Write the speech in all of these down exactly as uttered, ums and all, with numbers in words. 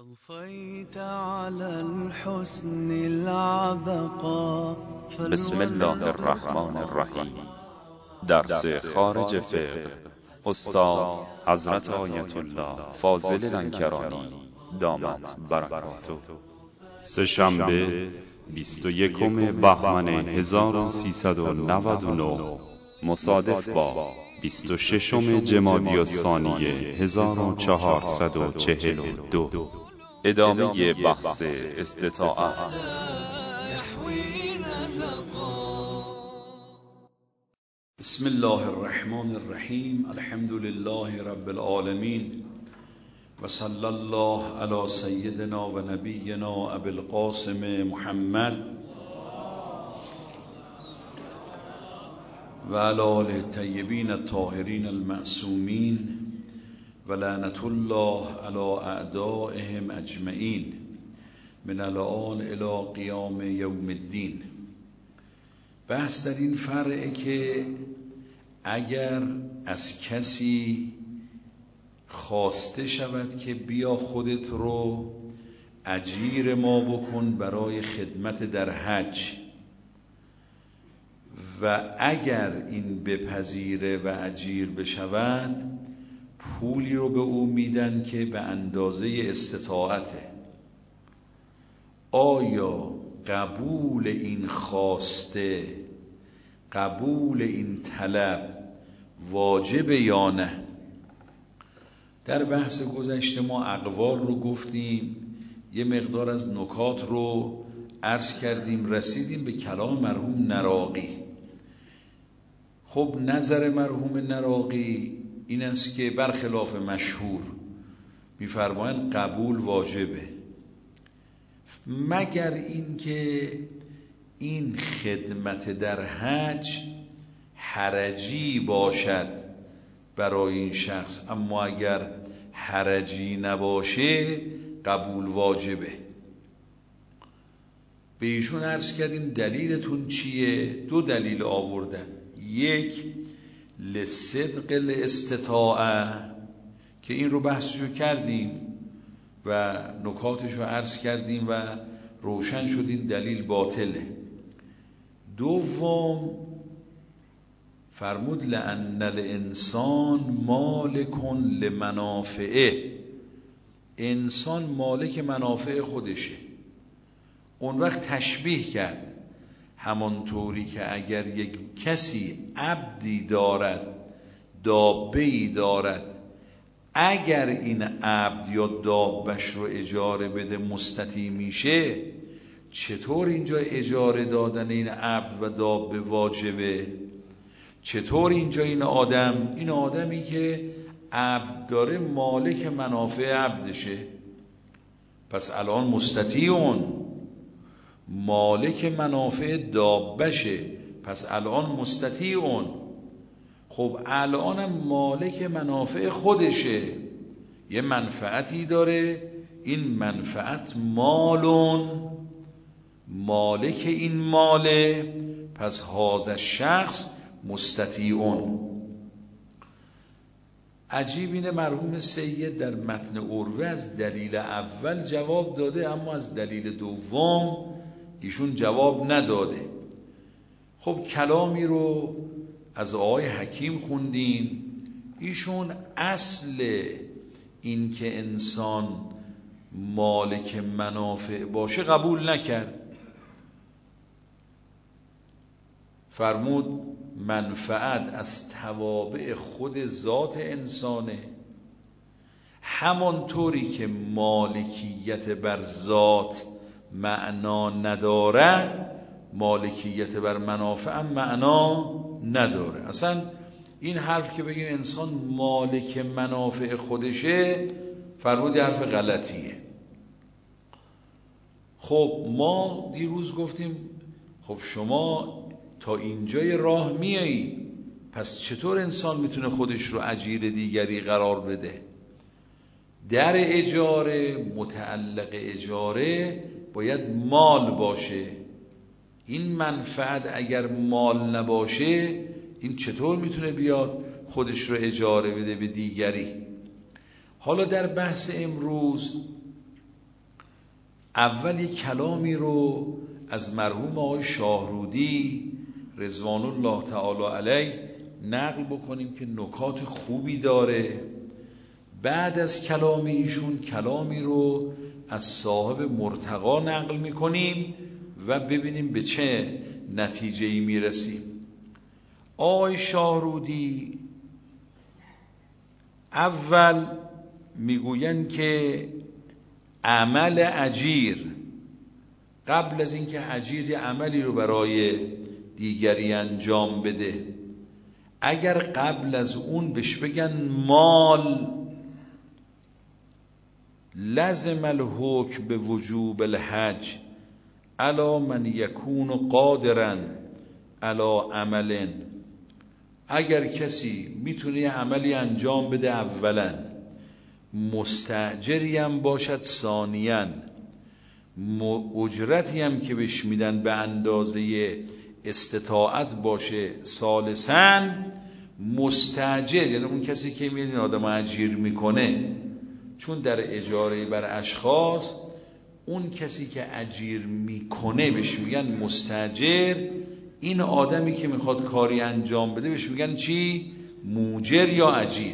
أضفيت على الحسن العبقى. بسم الله الرحمن الرحیم. درس خارج فقه استاد حضرت آیت الله فاضل لنکرانی دامت برکاته. سه‌شنبه بیست و یکم بهمن هزار و سیصد و نود و نه مصادف با بیست و ششم جمادی الثانیه هزار و چهارصد و چهل و دو. ادامه بحث استطاعت. بسم الله الرحمن الرحیم. الحمد لله رب العالمین و صلی الله علی سیدنا و نبینا ابی القاسم محمد و علی آله الطیبین الطاهرین المعصومین و لعنت الله علی اعدائهم اجمعین من الان الی قیام یوم الدین. بحث در این فرعه که اگر از کسی خواسته شود که بیا خودت رو اجیر ما بکن برای خدمت در حج و اگر این بپذیره و اجیر بشود پولی رو به او میدن که به اندازه استطاعته، آیا قبول این خواسته، قبول این طلب واجبه یا نه؟ در بحث گذشته ما اقوال رو گفتیم، یه مقدار از نکات رو عرض کردیم، رسیدیم به کلام مرحوم نراقی. خب نظر مرحوم نراقی این است که برخلاف مشهور می‌فرمایند قبول واجبه، مگر اینکه این خدمت در حج حرجی باشد برای این شخص، اما اگر حرجی نباشه قبول واجبه. به ایشون عرض کردیم دلیلتون چیه؟ دو دلیل آوردن. یک لصدق الاستطاعه که این رو بحثشو کردیم و نکاتشو عرض کردیم و روشن شد این دلیل باطله. دوم فرمود لأن الانسان مالک لمنافعه، انسان مالک منافع خودشه. اون وقت تشبیه کرد همانطوری که اگر یک کسی عبدی دارد، دابه‌ای دارد، اگر این عبد یا دابش رو اجاره بده مستطیع میشه، چطور اینجا اجاره دادن این عبد و دابه واجبه؟ چطور اینجا این آدم، این آدمی که عبد داره مالک منافع عبدشه، پس الان مستطیعون، مالک منافع دابشه، پس الان مستطیعون. خب الانم مالک منافع خودشه، یه منفعتی داره، این منفعت مالون، مالک این ماله، پس هذا شخص مستطیعون. عجیب اینه مرحوم سید در متن عروه از دلیل اول جواب داده اما از دلیل دوم ایشون جواب نداده. خب کلامی رو از آقای حکیم خوندیم، ایشون اصل این که انسان مالک منافع باشه قبول نکرد. فرمود منفعت از توابع خود ذات انسانه، همانطوری که مالکیت بر ذات معنا ندارد مالکیت بر منافع هم معنا نداره. اصلا این حرف که بگیم انسان مالک منافع خودشه، فرمود حرف غلطیه. خب ما دیروز گفتیم خب شما تا اینجای راه میایی، پس چطور انسان میتونه خودش رو اجیر دیگری قرار بده؟ در اجاره، متعلق اجاره باید مال باشه. این منفعت اگر مال نباشه این چطور میتونه بیاد خودش رو اجاره بده به دیگری؟ حالا در بحث امروز اول یک کلامی رو از مرحوم آقای شاهرودی رضوان الله تعالی علیه نقل بکنیم که نکات خوبی داره. بعد از کلام ایشون کلامی رو از صاحب مرتقا نقل میکنیم و ببینیم به چه نتیجه‌ای میرسیم. آقای شاهرودی اول میگوین که عمل اجیر قبل از اینکه اجیر عملی رو برای دیگری انجام بده، اگر قبل از اون بهش بگن مال، لازم الحکم به وجوب الحج علی من یکون قادرا علی عمل. اگر کسی میتونه عملی انجام بده، اولا مستأجری هم باشد، ثانیاً اجرتی هم که بهش میدن به اندازه استطاعت باشه، ثالثاً مستأجر یعنی اون کسی که میدین آدم اجیر میکنه، چون در اجاره بر اشخاص اون کسی که اجیر میکنه بهش میگن مستأجر، این آدمی که میخواد کاری انجام بده بهش میگن چی؟ موجر یا اجیر.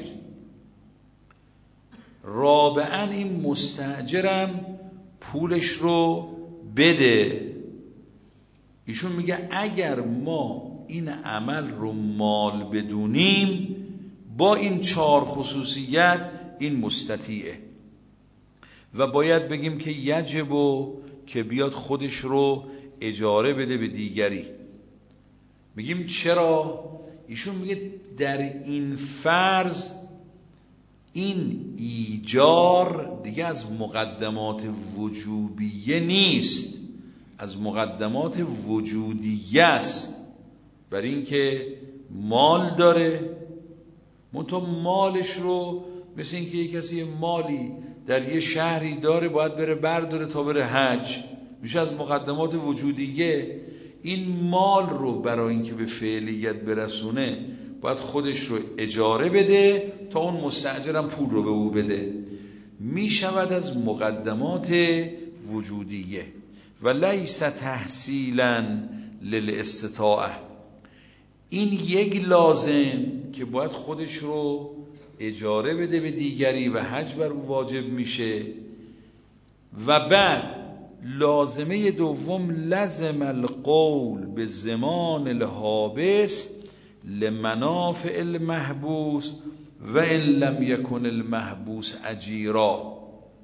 رابعاً این مستأجرم پولش رو بده. ایشون میگه اگر ما این عمل رو مال بدونیم، با این چهار خصوصیت این مستطیعه و باید بگیم که یجب که بیاد خودش رو اجاره بده به دیگری. میگیم چرا؟ ایشون میگه در این فرض این ایجار دیگه از مقدمات وجوبیه نیست، از مقدمات وجودیه است. برای اینکه مال داره، منتها مالش رو مثل اینکه یک کسی مالی در یه شهری داره باید بره برداره تا بره حج، میشه از مقدمات وجودیه. این مال رو برای اینکه به فعلیت برسونه باید خودش رو اجاره بده تا اون مستأجرم پول رو به او بده، میشود از مقدمات وجودیه. و لیس تحصیلا للاستطاعه، این یک لازم که باید خودش رو اجاره بده به دیگری و حج بر او واجب میشه. و بعد لازمه دوم لزم القول به زمان الحابس لمنافع المحبوس و ان لم یکن المحبوس اجیرا.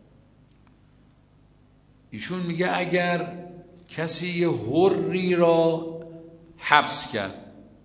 ایشون میگه اگر کسی یه حری را حبس کرد،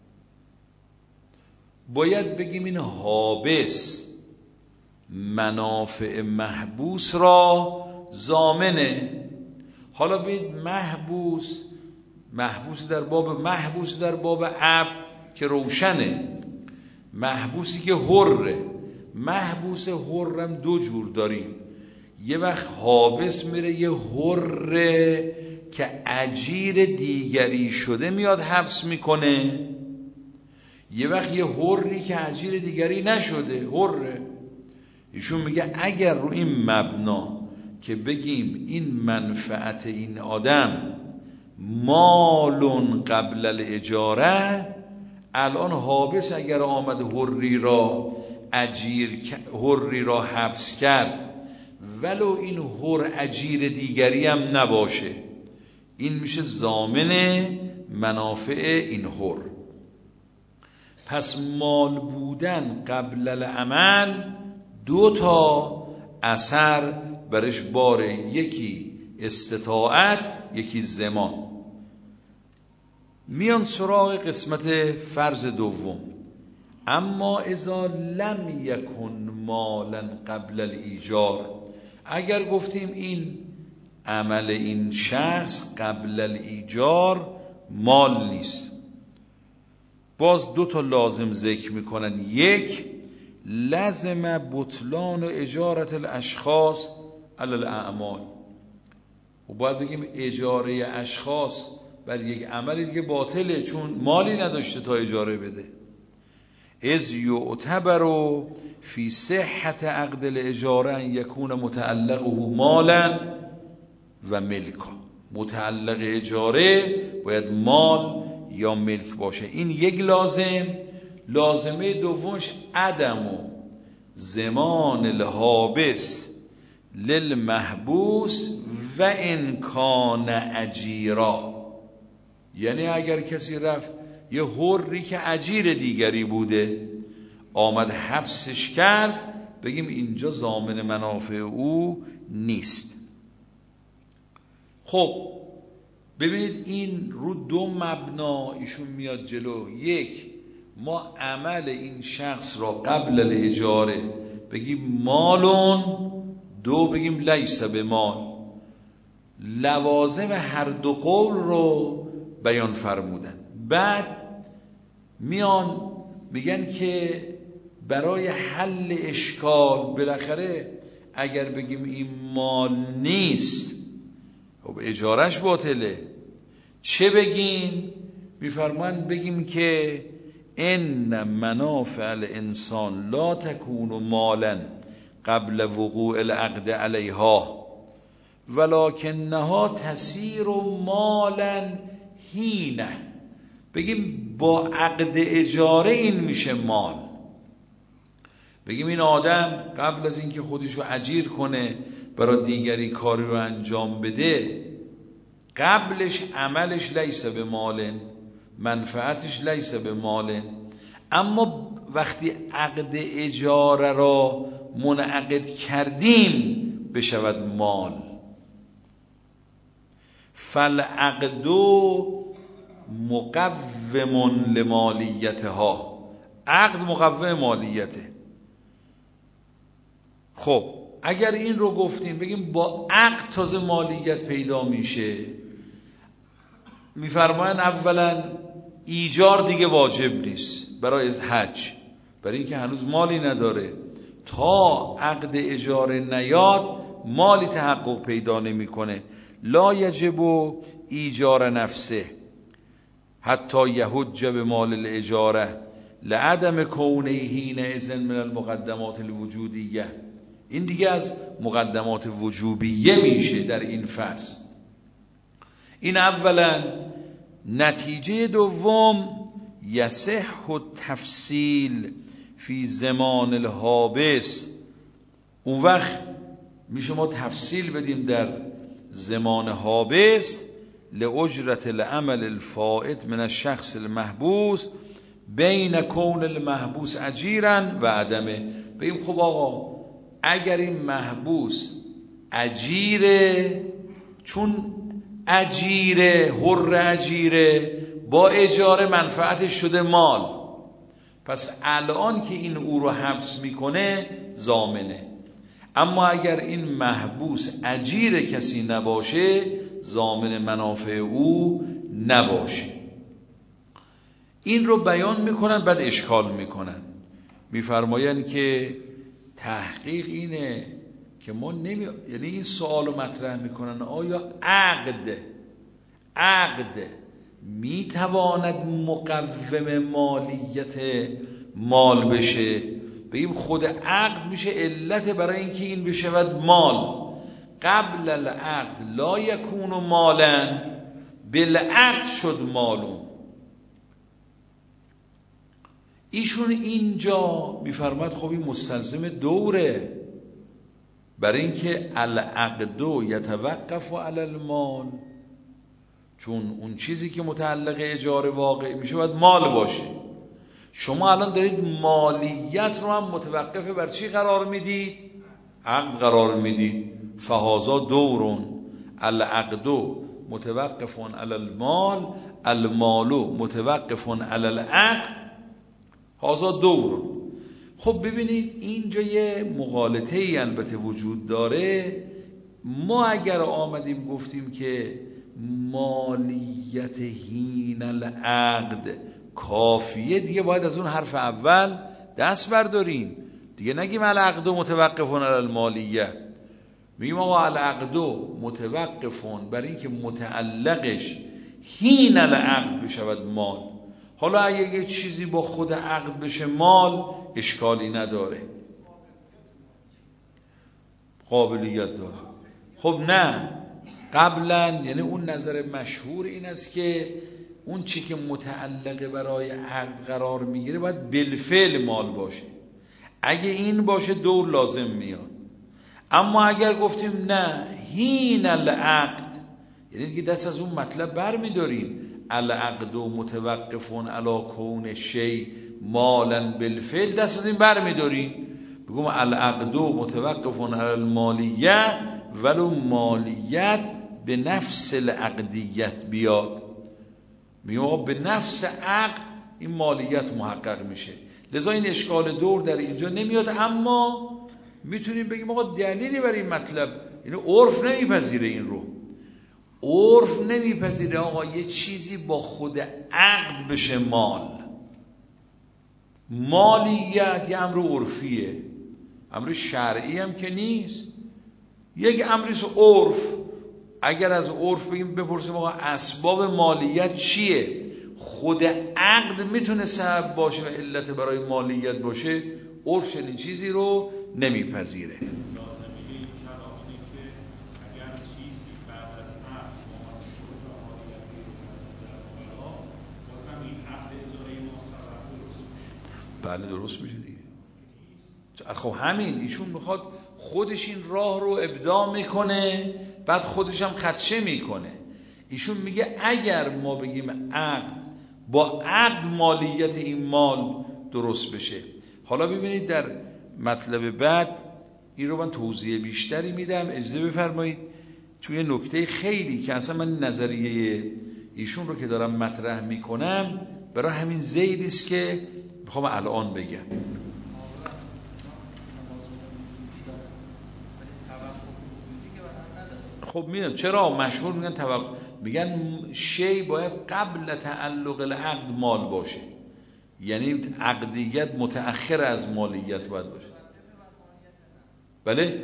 باید بگیم این حابس منافع محبوس را ضامنه. حالا بید محبوس محبوس در باب محبوس در باب عبد که روشنه، محبوسی که حره. محبوس حرم دو جور داریم، یه وقت حابس میره یه حره که اجیر دیگری شده میاد حبس میکنه، یه وقت یه حری که اجیر دیگری نشده حره. ایشون میگه اگر رو این مبنا که بگیم این منفعت این آدم مالون قبل الاجاره، الان حابس اگر آمد حری را اجیر حری را حبس کرد ولو این حر اجیر دیگری هم نباشه، این میشه ضامن منافع این حر. پس مال بودن قبل العمل دو تا اثر برش باره، یکی استطاعت، یکی زمان. میان سراغ قسمت فرض دوم. اما اذا لم یکن مالا قبل الایجار، اگر گفتیم این عمل این شخص قبل الایجار مال نیست، باز دو تا لازم ذکر میکنن. یک، لازم بطلان و اجارت الاشخاص علی الاعمال، و باید بگیم اجاره اشخاص بر یک عمل دیگه باطله، چون مالی نداشته تا اجاره بده. از یعتبر فی صحت عقد الاجاره ان یکون متعلقه مالا، و ملکا. متعلق اجاره باید مال یا ملک باشه. این یک لازم. لازمه دومش عدم و زمان الحابس للمحبوس و امکان اجیرا. یعنی اگر کسی رفت یه حری که اجیر دیگری بوده آمد حبسش کرد، بگیم اینجا ضامن منافع او نیست. خب ببینید این رو دو مبنا ایشون میاد جلو. یک، ما عمل این شخص را قبل الاجاره بگیم مالون، دو بگیم لیس به مال. لوازم هر دو قول رو بیان فرمودن. بعد میان میگن که برای حل اشکال بالاخره اگر بگیم این مال نیست خب اجارش باطله، چه بگیم؟ میفرمان بگیم که ان منافع الانسان لا تکون مالا قبل وقوع العقد علیها ولکنها تسیر مالا هینه. بگیم با عقد اجاره این میشه مال. بگیم این آدم قبل از اینکه خودشو اجیر کنه برای دیگری کاری رو انجام بده، قبلش عملش لیس به مال، منفعتش لیس به مال، اما وقتی عقد اجاره را منعقد کردیم بشود مال. فالعقد مقوم لمالیتها، عقد مقوم مالیته. خب اگر این رو گفتیم بگیم با عقد تازه مالیت پیدا میشه، میفرماین اولا ایجار دیگه واجب نیست برای حج، برای اینکه هنوز مالی نداره. تا عقد اجاره نیاد مالی تحقق پیدا نمیکنه. لا یجب ایجار نفسه حتی یحج به مال الاجاره لعدم کونه حینئذ من المقدمات الوجودیه. این دیگه از مقدمات وجوبیه میشه در این فصل. این اولا. نتیجه دوم یصح التفصیل فی زمان الحابس. اون وقت میشه ما تفصیل بدیم در زمان حابس لاجرت العمل الفائت من الشخص المحبوس بین کون المحبوس اجیرا و عدمه. بگیم خب آقا اگر این محبوس اجیره، چون اجیره حر اجیره با اجاره منفعتش شده مال، پس الان که این او رو حبس میکنه ضامنه. اما اگر این محبوس اجیر کسی نباشه ضامن منافع او نباشه. این رو بیان میکنن بعد اشکال میکنن. میفرماین که تحقیق اینه که ما نمی... یعنی این سوال رو مطرح میکنن آیا عقد عقد میتواند مقوم مالیت مال بشه؟ بگیم خود عقد میشه علت برای اینکه این بشود مال. قبل العقد لا یکون مالا، بالعقد شد مالون. ایشون اینجا میفرماد خب این مستلزم دوره، برای اینکه العقد یتوقف علی المال، چون اون چیزی که متعلق اجاره واقع میشه باید مال باشه. شما الان دارید مالیت رو هم متوقف بر چی قرار میدید؟ عقد قرار میدید. فهذا دورون العقد متوقف علی المال المال متوقف علی العقد هذا دور. خب ببینید اینجا یه مغالطه ای البته وجود داره. ما اگر آمدیم گفتیم که مالیت حین العقد کافیه، دیگه باید از اون حرف اول دست برداریم دیگه. نگیم العقد متوقف علی المالیه، میگیم آقا العقد متوقف بر این که متعلقش حین العقد بشود مال. حالا اگه یه چیزی با خود عقد بشه مال اشکالی نداره، قابلیت داره. خب نه، قبلا، یعنی اون نظر مشهور این است که اون چی که متعلقه برای عقد قرار میگیره باید بالفعل مال باشه. اگه این باشه دور لازم میاد. اما اگر گفتیم نه هین العقد، یعنی دیگه دست از اون مطلب بر میداریم، العقد و متوقفون علی کون شی مالا بالفعل، دست از این بر میداریم، بگم العقد و متوقفون علی المالیت ولو مالیت به نفس العقدیت بیاد، میگم آقا به نفس عقد این مالیت محقق میشه. لذا این اشکال دور در اینجا نمیاد. اما میتونیم بگیم آقا دلیلی برای این مطلب، یعنی عرف نمیپذیره این رو، عرف نمیپذیره آقا یه چیزی با خود عقد بشه مال. مالیت یه امر عرفیه، امر شرعی هم که نیست، یک امریست عرف. اگر از عرف بگیم بپرسیم آقا اسباب مالیت چیه، خود عقد میتونه سبب باشه و علت برای مالیت باشه، عرف چنین چیزی رو نمیپذیره. بله درست میشه دیگه. خب همین ایشون میخواد خودش این راه رو ابداع میکنه، بعد خودش هم خدشه میکنه. ایشون میگه اگر ما بگیم عقد، با عقد مالیت این مال درست بشه. حالا ببینید در مطلب بعد این رو من توضیح بیشتری میدم، اجازه بفرمایید، چون یه نکته خیلی که اصلا من نظریه ایشون رو که دارم مطرح میکنم برای همین ذیلی است که میخوام الان بگم. خب میدونم چرا مشهور میگن توقع، میگن شی باید قبل تعلق العقد مال باشه، یعنی عقدیت متأخر از مالیت باید باشه. بله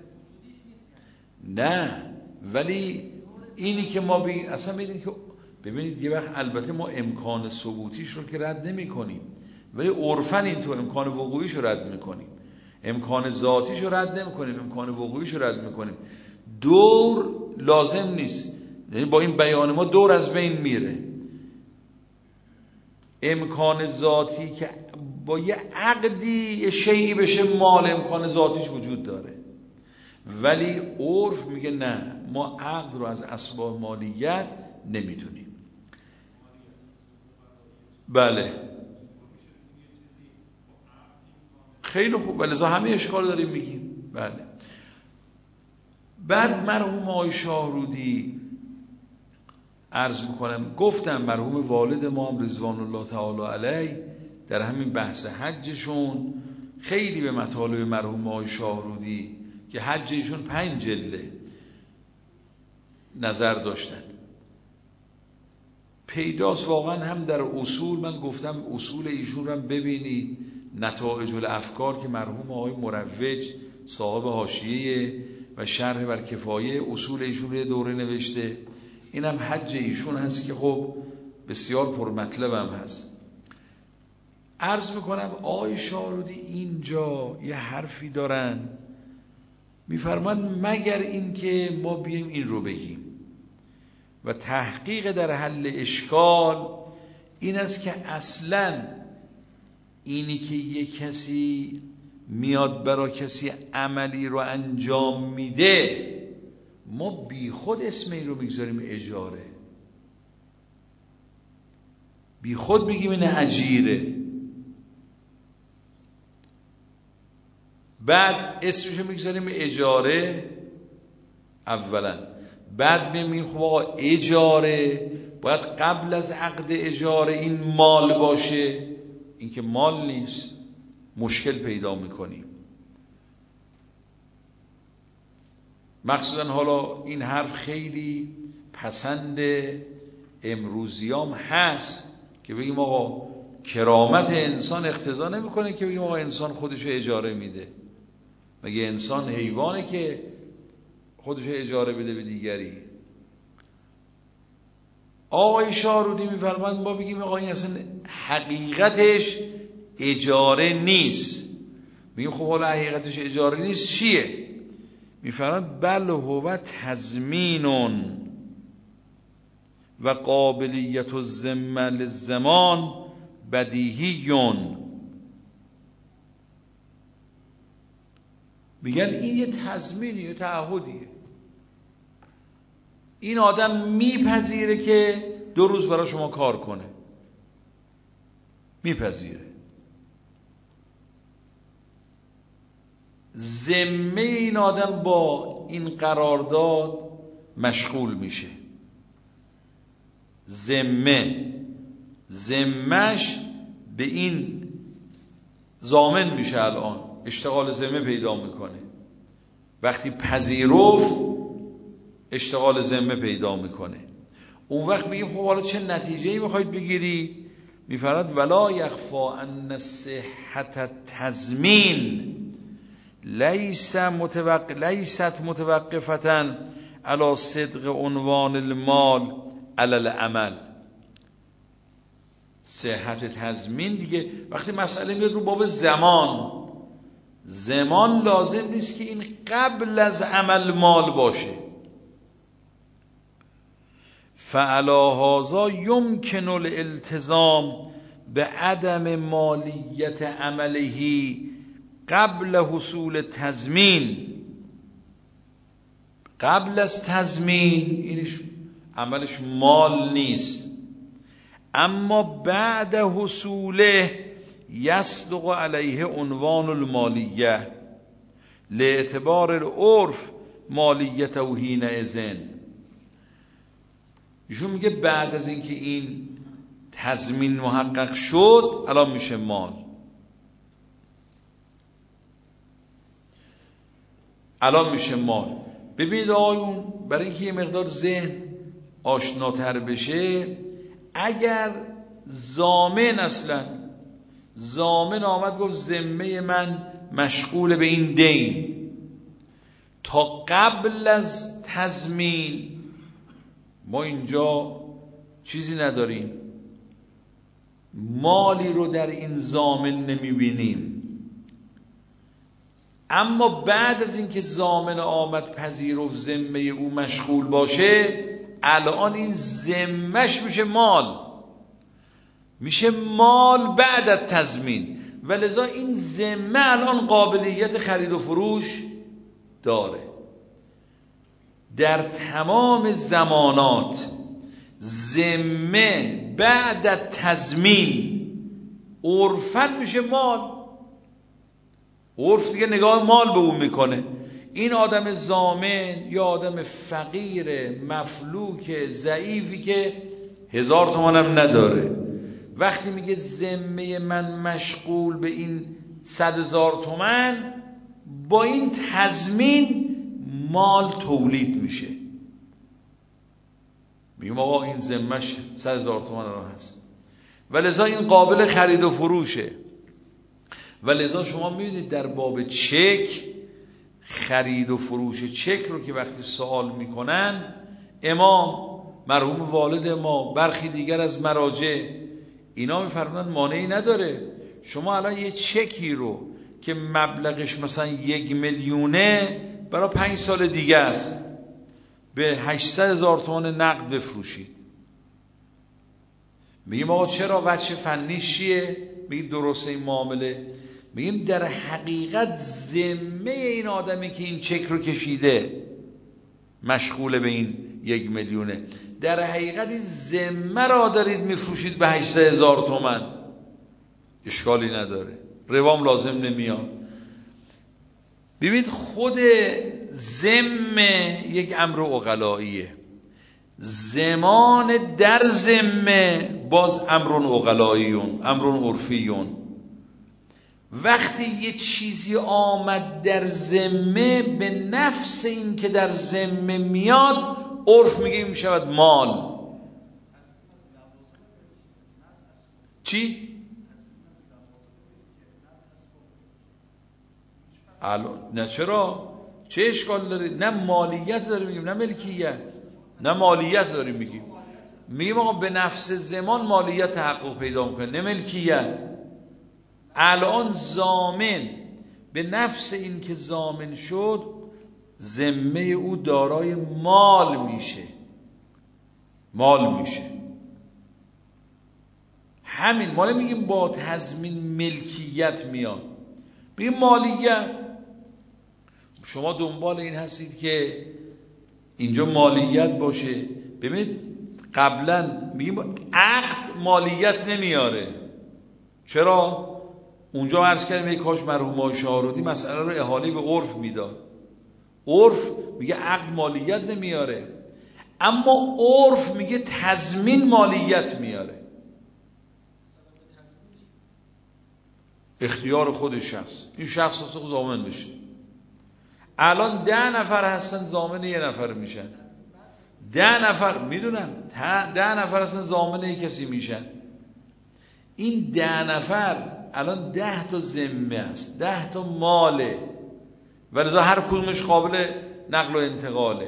نه، ولی اینی که ما بی... اصلا میدونید که ببینید یه وقت البته ما امکان ثبوتیش رو که رد نمی کنیم، ولی عرفن این تو امکان وقوعیش رو رد میکنیم، امکان ذاتیش رو رد نمی کنیم، امکان وقوعیش رو رد میکنیم. دور لازم نیست، یعنی با این بیان ما دور از بین میره. امکان ذاتی که با یه عقدی یه شیئی بشه مال، امکان ذاتیش وجود داره، ولی عرف میگه نه، ما عقد رو از اسباب مالیت نمیدونیم. بله خیلی خوب، ولذا همه اشکال داریم میگیم. بله. بعد مرحوم آقای شاهرودی عرض میکنم، گفتم مرحوم والد ما هم رضوان الله تعالی علیه در همین بحث حجشون خیلی به مطالب مرحوم آقای شاهرودی که حج ایشون پنج جلده نظر داشتن. پیداست واقعا هم در اصول، من گفتم اصول ایشون رو ببینید، نتایج الافکار که مرحوم آقای مروج صاحب حاشیه و شرح بر کفایه اصول ایشون رو دوره نوشته، این هم حج ایشون هست که خب بسیار پرمطلب هم هست. عرض میکنم آقای شاهرودی اینجا یه حرفی دارن، میفرمان مگر این که ما بیایم این رو بگیم و تحقیق در حل اشکال این است که اصلا اینی که یک کسی میاد برای کسی عملی رو انجام میده، ما بی خود اسم این رو میگذاریم اجاره، بی خود بگیم این اجیره، بعد اسمش رو میگذاریم اجاره اولا، بعد میگیم خب آقا اجاره باید قبل از عقد اجاره این مال باشه، این که مال نیست، مشکل پیدا میکنیم. مخصوصا حالا این حرف خیلی پسند امروزیام هست که بگیم آقا کرامت انسان اقتضا نمیکنه که بگیم آقا انسان خودشو اجاره میده، مگه انسان حیوانه که خودشو اجاره بده به دیگری؟ آقای شاهرودی میفرمایند ما بگیم آقا این اصلا حقیقتش اجاره نیست. میگیم خب حالا حقیقتش اجاره نیست چیه؟ میفرماد بل هو تضمینون و قابلیت الذمه للزمان بدیهیون. میگن این یه تضمینیه، یه تعهدیه. این آدم میپذیره که دو روز برای شما کار کنه، میپذیره. ذمه این آدم با این قرارداد مشغول میشه. ذمه ذمهش به این ضامن میشه. الان اشتغال ذمه پیدا میکنه. وقتی پذیرفت اشتغال ذمه پیدا میکنه. اون وقت میگیم خب حالا چه نتیجه‌ای میخواید بگیری؟ میفرماد ولا یخفا ان صحت تضمین لیس متوقف لیست متوقفة علی صدق عنوان المال علی العمل. صحت تضمین دیگه وقتی مسئله میاد رو باب زمان، زمان لازم نیست که این قبل از عمل مال باشه. فعلی هذا یمکن الالتزام به عدم مالیت عمله قبل حصول تضمین. قبل از تضمین اینش عملش مال نیست، اما بعد حصوله یصدق علیه عنوان المالیه لاعتبار العرف مالیت و حین اذن. ایشون میگه بعد از اینکه این تضمین محقق شد الان میشه مال. الان میشه مال. ببینید آقایون، برای اینکه یه مقدار ذهن آشناتر بشه، اگر ضامن اصلا ضامن آمد گفت ذمه من مشغول به این دین، تا قبل از تضمین ما اینجا چیزی نداریم، مالی رو در این ضامن نمیبینیم. اما بعد از اینکه ضامن آمد پذیرفت ذمه او مشغول باشه، الان این ذمهش میشه مال، میشه مال بعد از تضمین. و لذا این ذمه الان قابلیت خرید و فروش داره. در تمام زمانات ذمه بعد از تضمین عرفاً میشه مال. عرف دیگه نگاه مال به اون میکنه. این آدم ضامن یا آدم فقیر مفلوک ضعیفی که هزار تومانم نداره، وقتی میگه ذمه من مشغول به این صد هزار تومن، با این تضمین مال تولید میشه. میگم آقا این ذمهش صد هزار تومن را هست و لذا این قابل خرید و فروشه. و لذا شما میبینید در باب چک، خرید و فروش چک رو که وقتی سوال میکنن، امام مرحوم والد ما، برخی دیگر از مراجع، اینا میفرمایند مانعی نداره. شما الان یه چکی رو که مبلغش مثلا یک میلیونه برای پنج سال دیگه است به هشتصد هزار تومان نقد بفروشید. میگیم آقا چرا؟ وجه فنیش چیه؟ میگیم درسته این معامله. میگیم در حقیقت ذمه این آدمی که این چک رو کشیده مشغول به این یک میلیونه، در حقیقت این ذمه را دارید میفروشید به هشتصد هزار تومان. اشکالی نداره، روام لازم نمیاد. ببینید خود ذمه یک امر عقلاییه، زمان در ذمه باز امر عقلاییون، امر عرفیون. وقتی یه چیزی آمد در ذمه، به نفس این که در ذمه میاد، عرف میگه می شود مال. چی؟ نه چرا؟ چه اشکال داره؟ نه مالیت داره میگیم، نه ملکیت، نه مالیت داره میگیم. میگیم آقا به نفس زمان مالیت تحقق پیدا میکنه، نه ملکیت. الان ضامن به نفس این که ضامن شد، ذمه او دارای مال میشه، مال میشه. همین ما نمیگیم با تضمین ملکیت میاد، میگیم مالیت. شما دنبال این هستید که اینجا مالیت باشه. ببینید قبلا میگیم عقد مالیت نمیاره. چرا؟ اونجا عرض کردیم یک کاش مرحوم آقای شاهرودی مسئله رو احاله به عرف میداد. عرف میگه عقد مالیت نمیاره، اما عرف میگه تضمین مالیت میاره. اختیار خود شخص، این شخص اصلا ضامن بشه. الان ده نفر هستن ضامن یه نفر میشن، ده نفر میدونم ده نفر هستن ضامن یه کسی میشن. این ده نفر الان ده تا ذمه است، ده تا ماله، ولذا هر کدومش قابل نقل و انتقاله.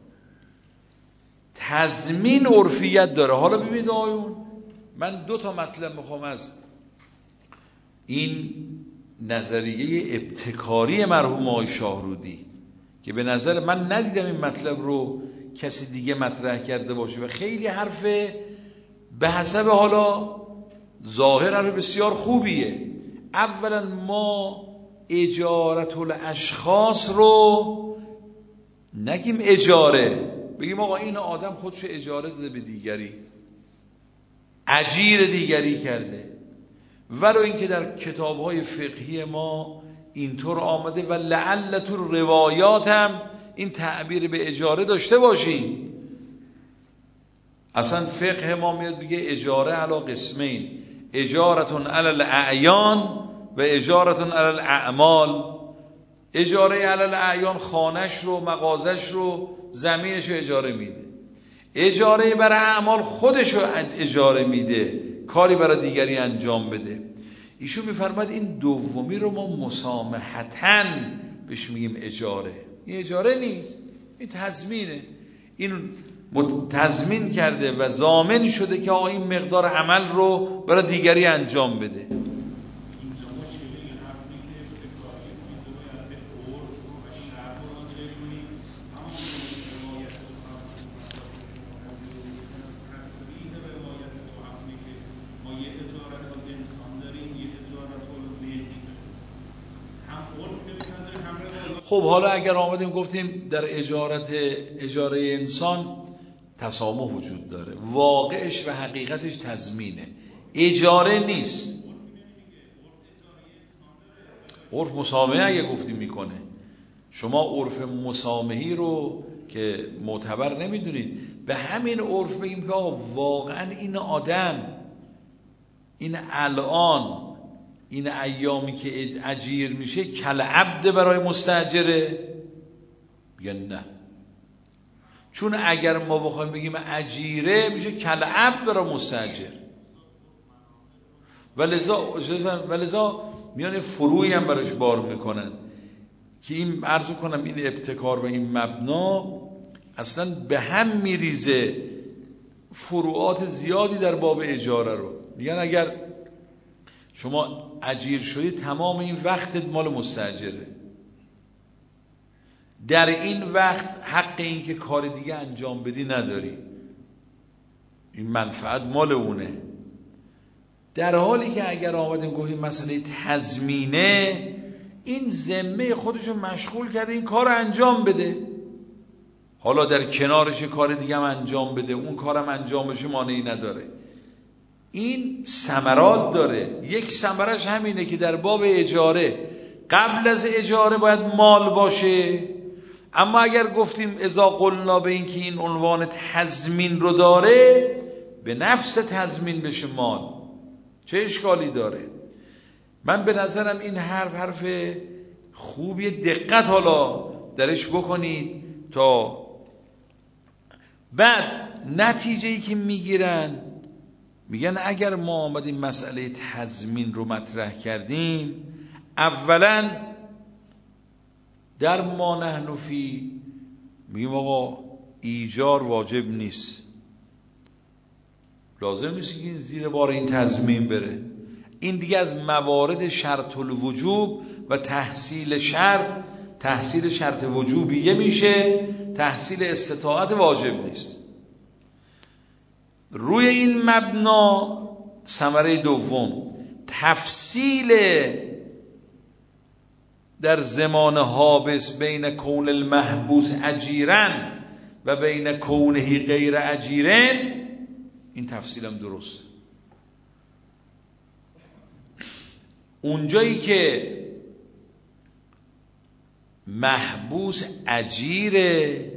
تضمین عرفیت داره. حالا ببینید آیون، من دو تا مطلب میخوام از این نظریه ابتکاری مرحوم آقای شاهرودی که به نظر من ندیدم این مطلب رو کسی دیگه مطرح کرده باشه و خیلی حرف به حسب حالا ظاهر حرف بسیار خوبیه. اولا ما اجارت الاشخاص رو نگیم اجاره، بگیم آقا این آدم خودشو اجاره داده به دیگری، اجیر دیگری کرده. ولو اینکه در کتاب‌های فقهی ما اینطور آمده و لعل تو روایات هم این تعبیر به اجاره داشته باشیم. اصلا فقه ما میاد میگه اجاره علی قسمین، اجارتون علی الاعیان و اجارتون علی الاعمال. اجاره علی الاعیان خانش رو، مغازش رو، زمینش رو اجاره میده. اجاره برای اعمال خودش رو اجاره میده، کاری برای دیگری انجام بده. ایشون میفرماد این دومی رو ما مسامحتاً بهش میگیم اجاره. این اجاره نیست، این تضمینه. این تضمین کرده و ضامن شده که آقا این مقدار عمل رو برای دیگری انجام بده. خب حالا اگر آمدیم گفتیم در اجارت اجاره انسان تسامح وجود داره، واقعش و حقیقتش تضمینه، اجاره نیست. عرف مسامحه اگه گفتیم میکنه، شما عرف مسامحی رو که معتبر نمیدونید، به همین عرف بگیم که واقعا این آدم این الان این ایامی که اجیر میشه کل عبد برای مستاجره، یا نه؟ چون اگر ما بخوایم بگیم اجیره میشه کل عبد برای مستاجر. ولذا ولذا میان فروعی هم براش بار میکنن که این عرض کنم این ابتکار و این مبنا اصلا به هم میریزه فروعات زیادی در باب اجاره رو. میگن اگر شما اجیر شدی تمام این وقتت مال مستاجره، در این وقت حق این که کار دیگه انجام بدی نداری، این منفعت مال اونه. در حالی که اگر آمدیم گفتیم مسئله تضمینه، این ذمه خودشو مشغول کرده این کار انجام بده، حالا در کنارش کار دیگه هم انجام بده، اون کارم انجام بشه مانعی نداره. این ثمرات داره. یک ثمرش همینه که در باب اجاره قبل از اجاره باید مال باشه، اما اگر گفتیم اذا قلنا به این که این عنوان تضمین رو داره، به نفس تضمین بشه مال، چه اشکالی داره؟ من به نظرم این حرف حرف خوبی، دقت حالا درش بکنید تا بعد نتیجه‌ای که میگیرن. میگن اگر ما آمدیم مسئله تضمین رو مطرح کردیم، اولا در ما نحن فی میگیم آقا ایجار واجب نیست، لازم نیست که زیر بار این تضمین بره. این دیگه از موارد شرط الوجوب و تحصیل شرط تحصیل شرط وجوبیه میشه، تحصیل استطاعت واجب نیست. روی این مبنا ثمره دوم، تفصیل در زمان حابس بین کون المحبوس اجیرن و بین کونه غیر اجیرن، این تفصیل هم درسته. اونجایی که محبوس اجیره،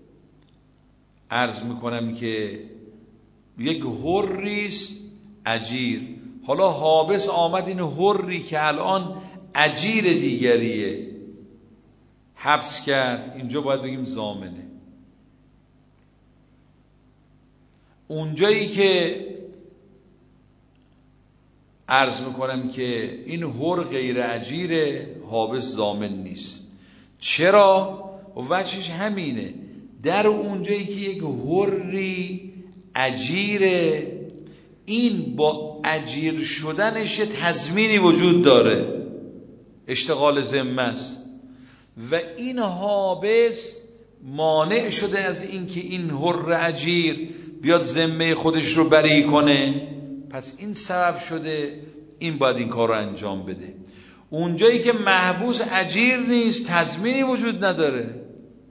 عرض میکنم که یک حریست اجیر، حالا حابس آمد این حری که الان اجیر دیگریه حبس کرد، اینجا باید بگیم ضامنه. اونجایی که عرض میکنم که این حر غیر اجیره، حابس ضامن نیست. چرا؟ وجهش همینه، در اونجایی که یک حری اجیره، این با اجیر شدنش تضمینی وجود داره، اشتغال ذمه است، و این حابس مانع شده از این که این حر اجیر بیاد ذمه خودش رو بری کنه، پس این سبب شده این باید این کار رو انجام بده. اونجایی که محبوس اجیر نیست، تضمینی وجود نداره.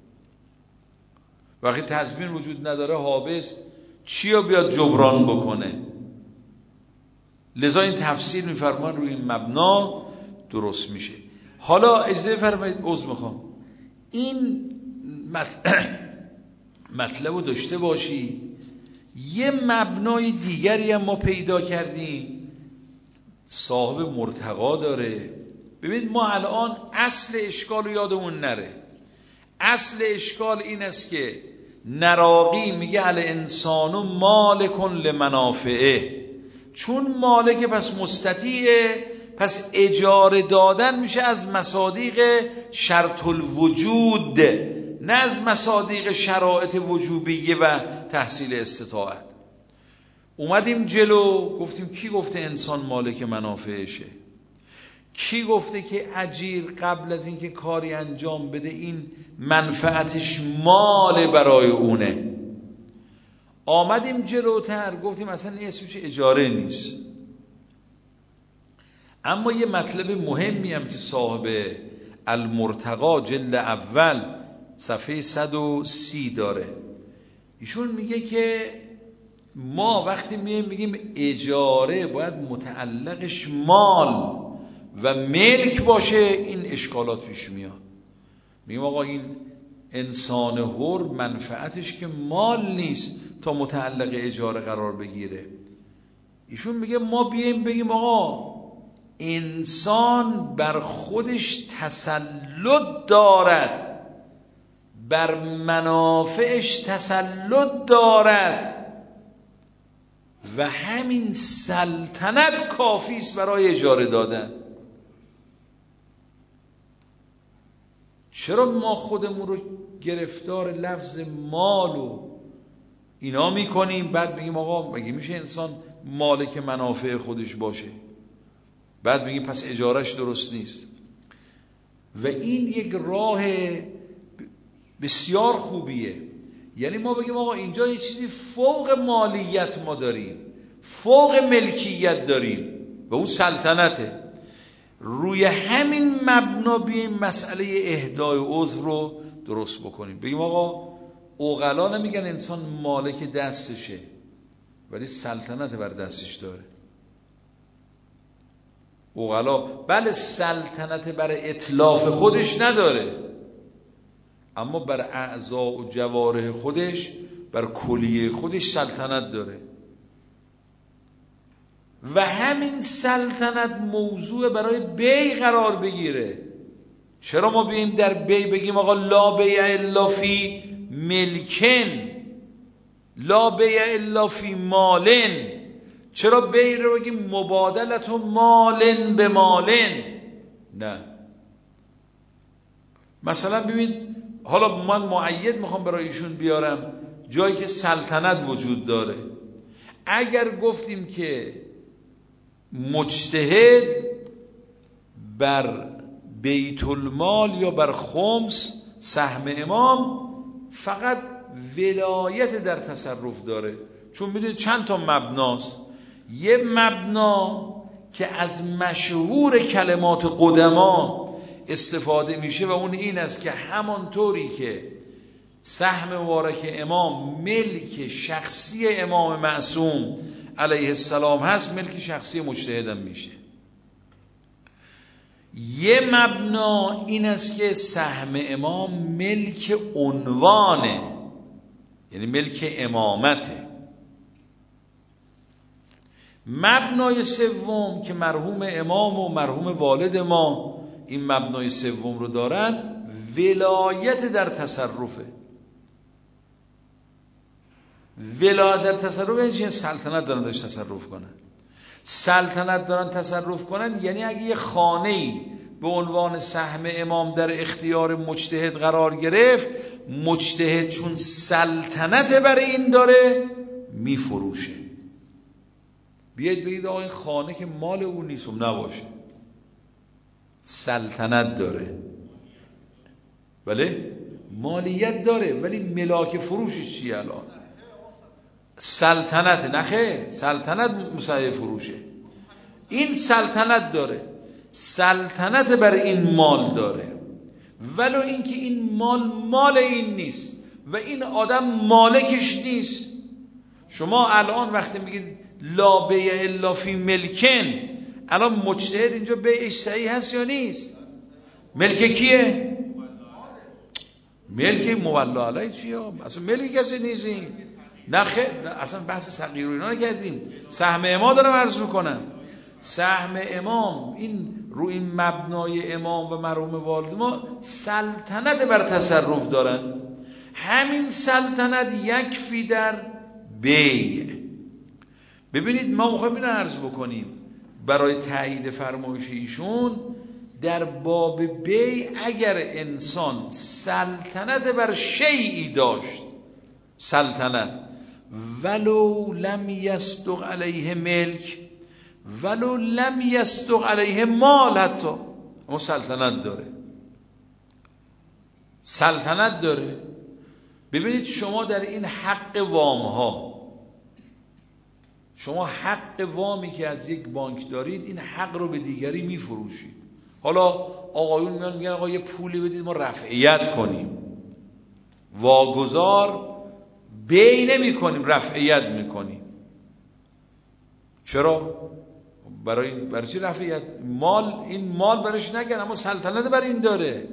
وقتی تضمین وجود نداره، حابس چی رو بیاد جبران بکنه؟ لذا این تفسیر میفرمان روی این مبنا درست میشه. حالا اجازه فرمایید، عذر میخوام، این مطلب رو داشته باشی. یه مبنای دیگری هم ما پیدا کردیم، صاحب مرتقا داره. ببینید ما الان اصل اشکال رو یادمون نره. اصل اشکال این است که نراقی میگه الانسان مالک لمنافعه، چون مالک پس مستطیعه، پس اجاره دادن میشه از مصادیق شرط الوجود، نه از مصادیق شرایط وجوبیه و تحصیل استطاعت. اومدیم جلو گفتیم کی گفته انسان مالک منافعشه؟ کی گفته که اجیر قبل از اینکه کاری انجام بده این منفعتش مال برای اونه؟ آمدیم جلوتر گفتیم اصلا این اسمش اجاره نیست. اما یه مطلب مهمی هم که صاحب المرتقا جلد اول صفحه صد و سی داره، ایشون میگه که ما وقتی میگیم میگیم اجاره باید متعلقش مال و ملک باشه، این اشکالات پیش میاد. میگیم آقا این انسان حر منفعتش که مال نیست تا متعلق اجاره قرار بگیره. ایشون میگه ما بیایم بگیم آقا انسان بر خودش تسلط دارد، بر منافعش تسلط دارد و همین سلطنت کافی است برای اجاره دادن. چرا ما خودمون رو گرفتار لفظ مال و اینا میکنیم، بعد میگیم آقا مگه میشه انسان مالک منافع خودش باشه؟ بعد میگیم پس اجارش درست نیست. و این یک راه بسیار خوبیه، یعنی ما بگیم آقا اینجا یه چیزی فوق مالیت ما داریم، فوق ملکیت داریم و اون سلطنته. روی همین مبنا بیایم مسئله اهدای عضو رو درست بکنیم. بگیم آقا عقلا نمیگن انسان مالک دستشه، ولی سلطنت بر دستش داره. عقلا بله سلطنت بر اتلاف خودش نداره، اما بر اعضاء و جوارح خودش، بر کلیه خودش سلطنت داره. و همین سلطنت موضوع برای بیع قرار بگیره. چرا ما بیم در بیع بگیم آقا لا بیع الا فی ملکن، لا بیع الا فی مالن؟ چرا بیع رو بگیم مبادلت و مالن به مالن؟ نه. مثلا ببین، حالا من معید میخوام برای ایشون بیارم جایی که سلطنت وجود داره. اگر گفتیم که مجتهد بر بیت المال یا بر خمس سهم امام فقط ولایت در تصرف داره. چون میدونید چند تا مبناست. یه مبنا که از مشهور کلمات قدما استفاده میشه و اون این است که همانطوری که سهم مبارک امام ملک شخصی امام معصوم علیه السلام هست، ملک شخصی مجتهدم میشه. یه مبنا این است که سهم امام ملک عنوانه، یعنی ملک امامته. مبنای سوم که مرحوم امام و مرحوم والد ما این مبنای سوم رو دارن، ولایت در تصرفه. ولایت در تصرف یعنی چی؟ سلطنت دارن درش تصرف کنن. سلطنت دارن تصرف کنن یعنی اگه یه خانه‌ای به عنوان سهم امام در اختیار مجتهد قرار گرفت، مجتهد چون سلطنت بر این داره میفروشه. بیاید بگید آقا این خانه که مال اون نیست، نباشه، سلطنت داره، بله مالیت داره، ولی ملاک فروشش چیه الان؟ سلطنت. نخیر، سلطنت مساوی فروشه. این سلطنت داره، سلطنت بر این مال داره، ولو اینکه این مال مال این نیست و این آدم مالکش نیست. شما الان وقتی میگید لا بیع الا فی ملکن، الان مجتهد اینجا بیعش صحیح هست یا نیست؟ ملک کیه؟ ملک مولا علیه چیه؟ اصلا ملک کسی نیست این. نه خیر، اصلا بحث صغیر و اینا نکردیم. سهم امام دارم عرض میکنم. سهم امام این رو این مبنای امام و مرحوم والد ما سلطنت بر تصرف دارن. همین سلطنت یکفی در بیع. ببینید ما میخوایم اینو عرض بکنیم برای تایید فرمایش ایشون در باب بیع، اگر انسان سلطنت بر شیئی داشت، سلطنت ولو لم یصدق علیه ملک، ولو لم یصدق علیه مال، حتی اما سلطنت داره، سلطنت داره. ببینید شما در این حق وام ها، شما حق وامی که از یک بانک دارید، این حق رو به دیگری میفروشید. حالا آقایون میان میگن آقا یه پولی بدید ما رفعیت کنیم. واگذار بیع نمی کنیم، رفعیت میکنیم. چرا؟ برای برای چی رفعیت؟ مال، این مال برایش نگن، اما سلطنت بر این داره.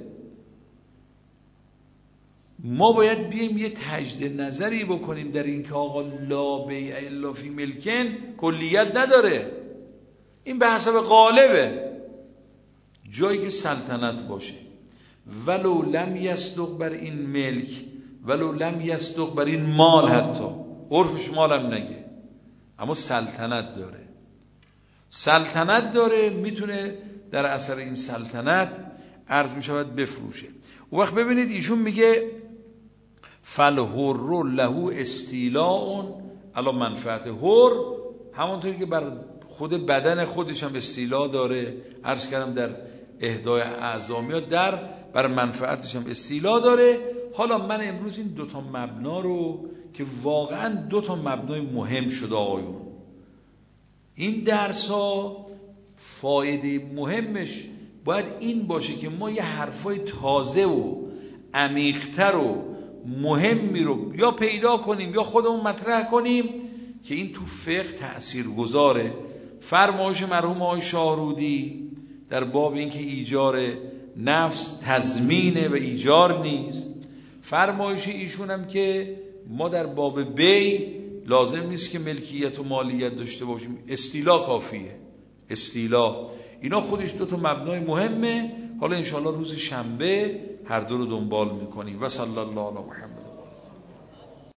ما باید بیایم یه تجدید نظری بکنیم در این که آقا لا بیع الا فی ملکن کلیت نداره، این به حسب غالبه. جایی که سلطنت باشه ولو لم یصدق بر این ملک، ولو لم یصدق بر این مال، حتی عرفش مالم نگه، اما سلطنت داره، سلطنت داره، میتونه در اثر این سلطنت عرض میشود بفروشه. اون وقت ببینید ایشون میگه فالحر له استیلاء علی منفعت. حر همونطوری که بر خود بدن خودش هم استیلا داره، عرض کردم در اهدای اعزامیات در بر منفعتش هم استیلا داره. حالا من امروز این دوتا مبنا رو که واقعا دوتا مبنای مهم شده آقایون، این درس ها فایده مهمش باید این باشه که ما یه حرفای تازه و عمیق‌تر و مهمی رو یا پیدا کنیم یا خودمون مطرح کنیم که این تو فقه تأثیر گذاره. فرمایش مرحوم آقای شاهرودی در باب این که ایجار نفس تضمینه و ایجار نیست، فرمایش ایشون هم که ما در باب بیع لازم نیست که ملکیت و مالیت داشته باشیم، استیلا کافیه، استیلا. اینا خودش دو تا مبنای مهمه. حالا انشاءالله روز شنبه هر دو رو دنبال میکنیم. و صلی الله علی محمد.